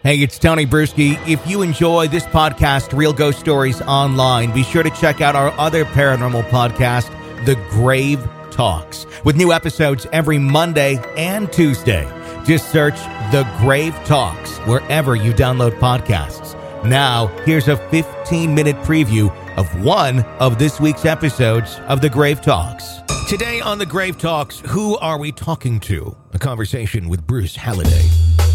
Hey, it's Tony Bruschi. If you enjoy this podcast, Real Ghost Stories Online, be sure to check out our other paranormal podcast, The Grave Talks, with new episodes every Monday and Tuesday. Just search The Grave Talks wherever you download podcasts. Now, here's a 15-minute preview of one of this week's episodes of The Grave Talks. Today on The Grave Talks, who are we talking to? A conversation with Bruce Halliday.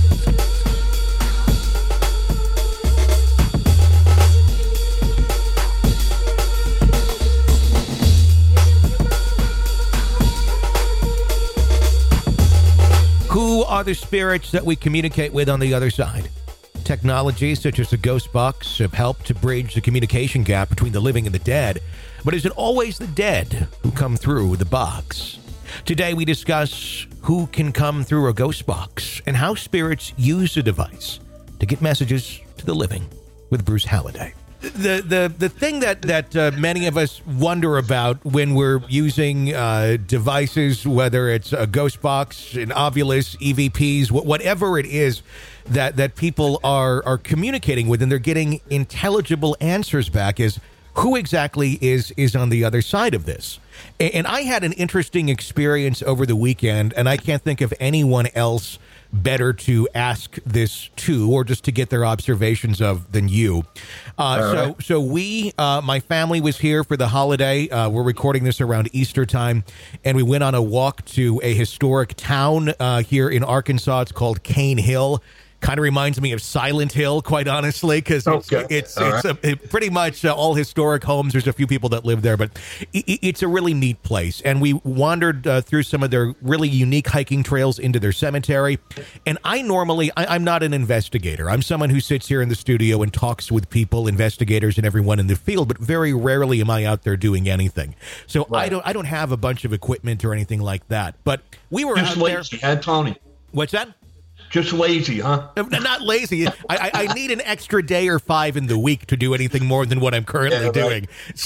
Who are the spirits that we communicate with on the other side? Technologies such as the Ghost Box have helped to bridge the communication gap between the living and the dead. But is it always the dead who come through the box? Today we discuss who can come through a ghost box and how spirits use the device to get messages to the living with Bruce Halliday. The thing that many of us wonder about when we're using devices, whether it's a ghost box, an Ovilus, EVPs, whatever it is that people are communicating with, and they're getting intelligible answers back, is who exactly is on the other side of this. And I had an interesting experience over the weekend, and I can't think of anyone else better to ask this to, or just to get their observations of, than you. So we, my family was here for the holiday. We're recording this around Easter time, and we went on a walk to a historic town取in Arkansas. It's called Cane Hill. Kind of reminds me of Silent Hill, quite honestly, because it's pretty much all historic homes. There's a few people that live there, but it's a really neat place. And we wandered through some of their really unique hiking trails into their cemetery. And I'm not an investigator. I'm someone who sits here in the studio and talks with people, investigators, and everyone in the field. But very rarely am I out there doing anything. So right. I don't have a bunch of equipment or anything like that. But we were just out lazy, there. Tony. What's that? Just lazy, huh? Not lazy. I need an extra day or 5 in the week to do anything more than what I'm currently doing.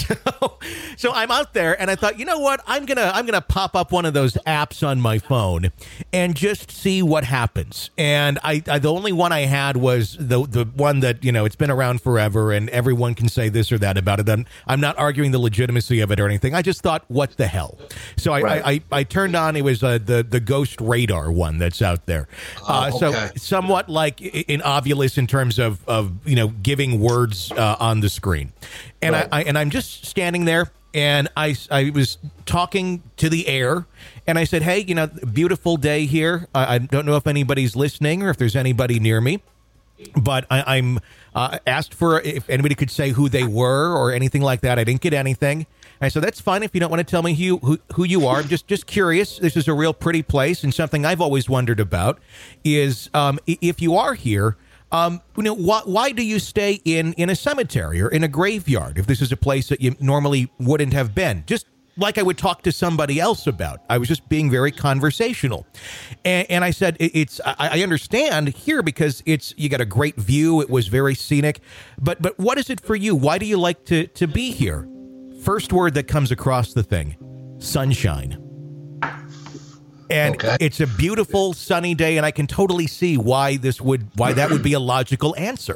So I'm out there, and I thought, you know what? I'm gonna pop up one of those apps on my phone and just see what happens. And I the only one I had was the one that, you know, it's been around forever, and everyone can say this or that about it. I'm not arguing the legitimacy of it or anything. I just thought, what the hell? So I turned on. It was the Ghost Radar one that's out there. So somewhat like in Ovilus in terms of you know, giving words on the screen, and I'm just standing there, and I was talking to the air, and I said, hey, you know, beautiful day here. I don't know if anybody's listening or if there's anybody near me, but I'm asked for if anybody could say who they were or anything like that. I didn't get anything. I said, that's fine if you don't want to tell me who you are. I'm just curious. This is a real pretty place, and something I've always wondered about is if you are here, you know, why do you stay in a cemetery or in a graveyard if this is a place that you normally wouldn't have been? Just like I would talk to somebody else about. I was just being very conversational. And I said, I understand here because you got a great view. It was very scenic. But what is it for you? Why do you like to be here? First word that comes across the thing, sunshine. And It's a beautiful sunny day, and I can totally see why that would be a logical answer.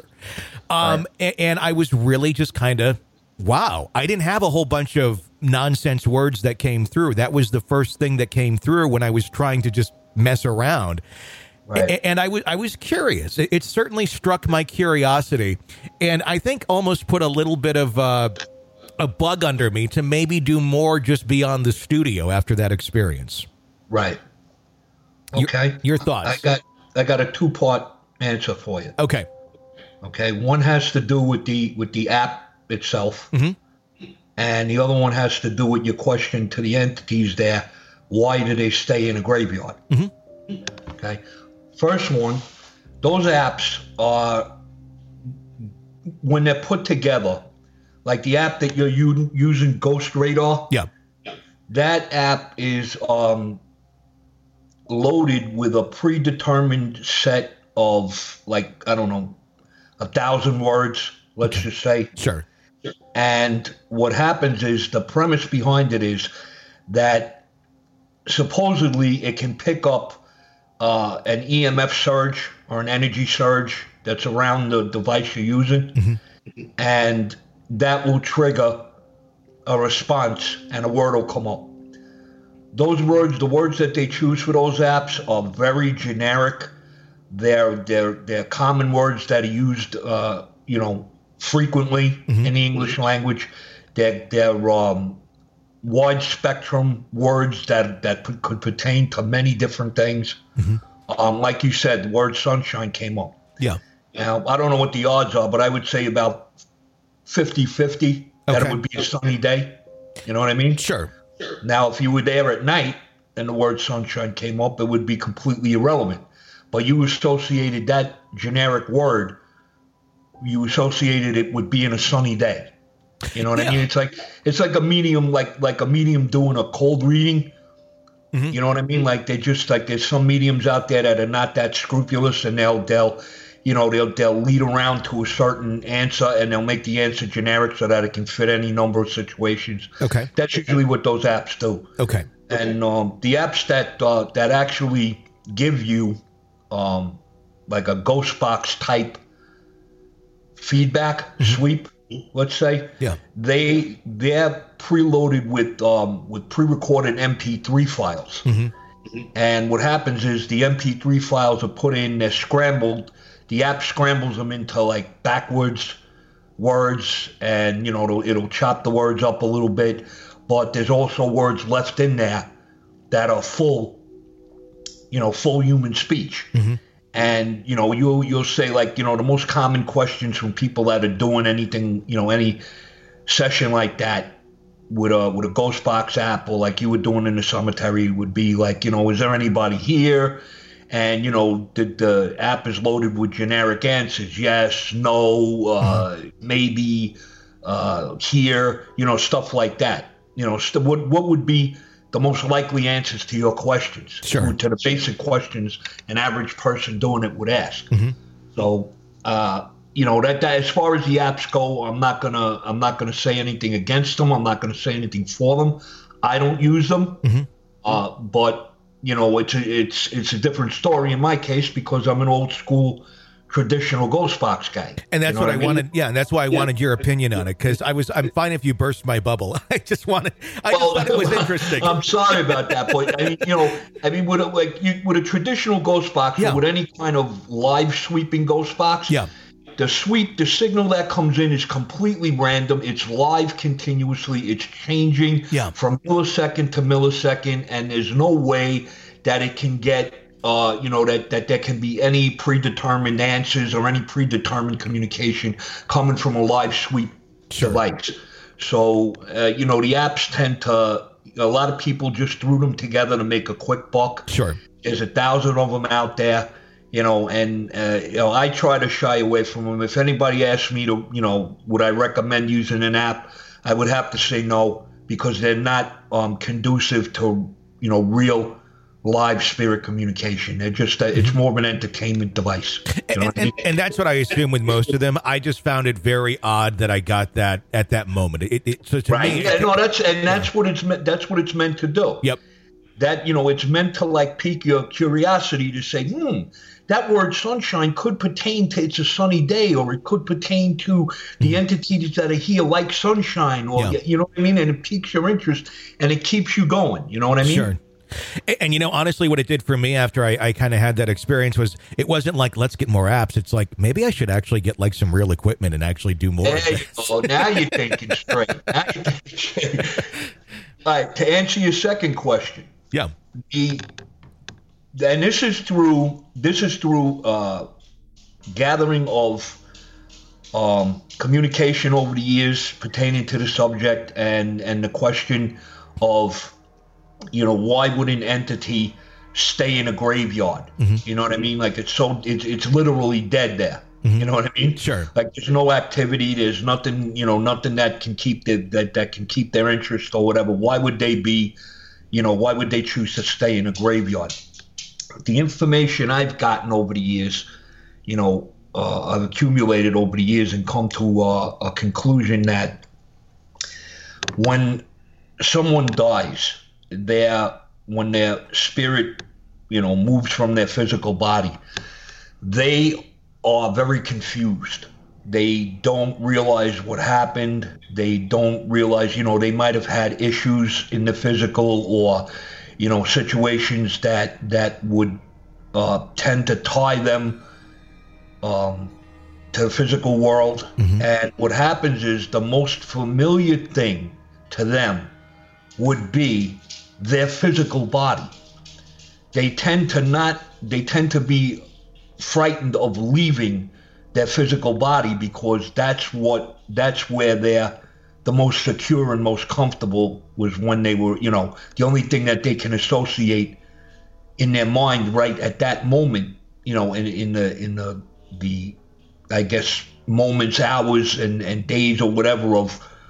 And I was really just kind of, wow. I didn't have a whole bunch of nonsense words that came through. That was the first thing that came through when I was trying to just mess around. Right. And I was curious. It certainly struck my curiosity, and I think almost put a little bit of a bug under me to maybe do more just beyond the studio after that experience. Right. Okay. Your thoughts? I got a 2-part answer for you. Okay. One has to do with the app itself, and the other one has to do with your question to the entities there. Why do they stay in a graveyard? Okay. First one, those apps are, when they're put together, like the app that you're using, Ghost Radar. Yeah. That app is loaded with a predetermined set of, like, I don't know, 1,000 words, let's just say. Sure. And what happens is, the premise behind it is that supposedly it can pick up an EMF surge or an energy surge that's around the device you're using, and that will trigger a response and a word will come up. Those words, the words that they choose for those apps are very generic. They're common words that are used, frequently in the English language. They're wide spectrum words that could pertain to many different things. Like you said, the word sunshine came up. Yeah. Now, I don't know what the odds are, but I would say about 50-50 that it would be a sunny day. You know what I mean? Sure. Now, if you were there at night and the word sunshine came up, it would be completely irrelevant. But you associated that generic word, you associated it with being a sunny day. You know what I mean? It's like a medium, like a medium doing a cold reading. You know what I mean? Like there's some mediums out there that are not that scrupulous, and they'll lead around to a certain answer, and they'll make the answer generic so that it can fit any number of situations. Okay. That's usually what those apps do. Okay. And the apps that actually give you like a ghost box type feedback sweep, let's say. Yeah. They're preloaded with pre-recorded MP3 files. And what happens is the MP3 files are put in, they're scrambled. The app scrambles them into like backwards words, and it'll chop the words up a little bit. But there's also words left in there that are full human speech. And you'll say, like, the most common questions from people that are doing anything, any session like that with a ghost box app, or like you were doing in the cemetery, would be like, is there anybody here? And the app is loaded with generic answers: yes, no, maybe, here, stuff like that. What would be the most likely answers to your questions? Sure. To the basic questions an average person doing it would ask. So that as far as the apps go, I'm not gonna say anything against them. I'm not gonna say anything for them. I don't use them, but it's a different story in my case, because I'm an old school traditional ghost box guy. And that's what I wanted. Yeah, and that's why I wanted your opinion on it, because I'm fine if you burst my bubble. I just thought it was interesting. I'm sorry about that, but with a traditional ghost box, or with any kind of live sweeping ghost box, the signal that comes in is completely random. It's live continuously. It's changing from millisecond to millisecond, and there's no way that it can get that there can be any predetermined answers or any predetermined communication coming from a live sweep device. So, the apps tend to, a lot of people just threw them together to make a quick buck. Sure. There's 1,000 of them out there, and I try to shy away from them. If anybody asks me to, would I recommend using an app, I would have to say no, because they're not conducive to, real live spirit communication. They're just it's more of an entertainment device. And that's what I assume with most of them. I just found it very odd that I got that at that moment. So to me, that's what it's meant. That's what it's meant to do. Yep. That it's meant to like pique your curiosity to say, that word sunshine could pertain to it's a sunny day, or it could pertain to the entities that are here like sunshine, or you know what I mean. And it piques your interest and it keeps you going. You know what I mean? Sure. And honestly, what it did for me after I kind of had that experience was, it wasn't like, let's get more apps. It's like, maybe I should actually get like some real equipment and actually do more. Now you're thinking straight. All right, to answer your second question. Yeah. And this is through gathering of communication over the years pertaining to the subject, and the question of, why would an entity stay in a graveyard? You know what I mean? Like it's literally dead there. You know what I mean? Sure. Like there's no activity. There's nothing. Nothing that can keep that can keep their interest or whatever. Why would they be? Why would they choose to stay in a graveyard? The information I've gotten over the years, I've accumulated over the years and come to a conclusion that when someone dies, when their spirit, moves from their physical body, they are very confused. They don't realize what happened. They don't realize, they might have had issues in the physical or, situations that would tend to tie them to the physical world. Mm-hmm. And what happens is the most familiar thing to them would be their physical body. They tend to be frightened of leaving their physical body because that's where they're the most secure and most comfortable, was when they were, the only thing that they can associate in their mind right at that moment, in the I guess moments, hours and days or whatever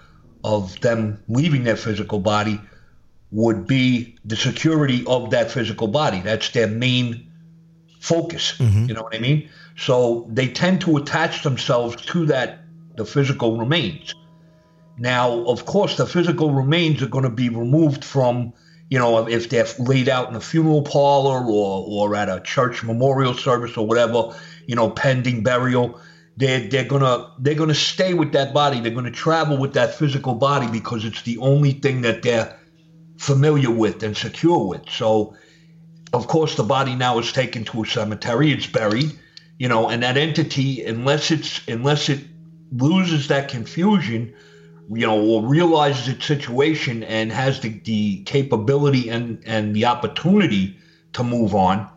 of them leaving their physical body, would be the security of that physical body. That's their main focus. Mm-hmm. You know what I mean? So they tend to attach themselves to the physical remains. Now, of course, the physical remains are going to be removed from, if they're laid out in a funeral parlor or at a church memorial service or whatever, pending burial. They're gonna stay with that body. They're gonna travel with that physical body because it's the only thing that they're familiar with and secure with. So, of course, the body now is taken to a cemetery. It's buried, and that entity, unless it loses that confusion, or realizes its situation and has the capability and the opportunity to move on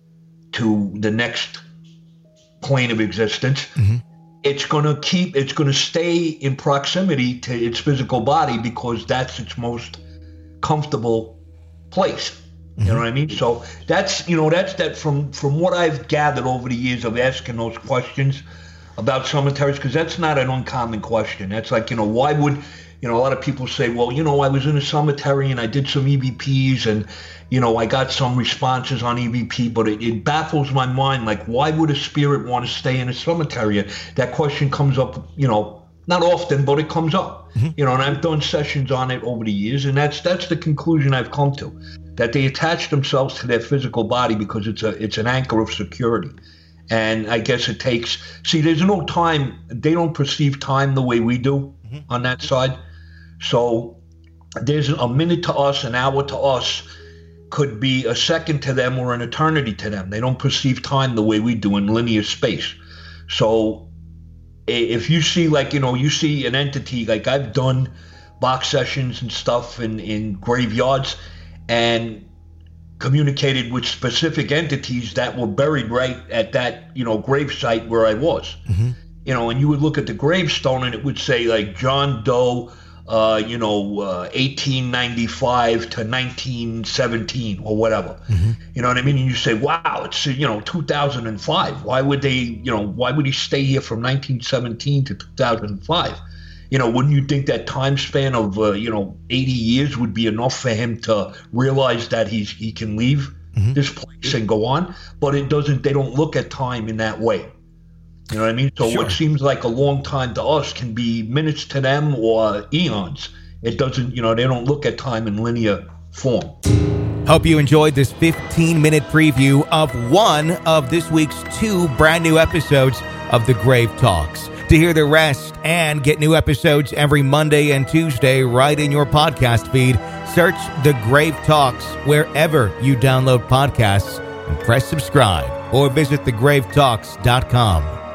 to the next plane of existence, mm-hmm. It's going to stay in proximity to its physical body because that's its most comfortable place. Mm-hmm. You know what I mean? So that's from what I've gathered over the years of asking those questions about cemeteries, because that's not an uncommon question. That's like, why would, a lot of people say, well, I was in a cemetery and I did some EVPs and, I got some responses on EVP, but it baffles my mind. Like, why would a spirit want to stay in a cemetery? That question comes up, not often, but it comes up, mm-hmm. And I've done sessions on it over the years. And that's the conclusion I've come to, that they attach themselves to their physical body because it's an anchor of security. And I guess there's no time. They don't perceive time the way we do mm-hmm. on that side. So there's a minute to us, an hour to us could be a second to them or an eternity to them. They don't perceive time the way we do in linear space. So if you see you see an entity, like I've done box sessions and stuff in graveyards and communicated with specific entities that were buried right at that, grave site where I was. Mm-hmm. And you would look at the gravestone and it would say like John Doe, 1895 to 1917 or whatever. Mm-hmm. You know what I mean? And you say, wow, it's, 2005. Why would he stay here from 1917 to 2005? Wouldn't you think that time span of, 80 years would be enough for him to realize that he can leave mm-hmm. this place and go on? But it doesn't. They don't look at time in that way. You know what I mean? So sure. What seems like a long time to us can be minutes to them or eons. It doesn't, they don't look at time in linear form. Hope you enjoyed this 15-minute preview of one of this week's 2 brand new episodes of The Grave Talks. To hear the rest and get new episodes every Monday and Tuesday right in your podcast feed, search The Grave Talks wherever you download podcasts and press subscribe or visit thegravetalks.com.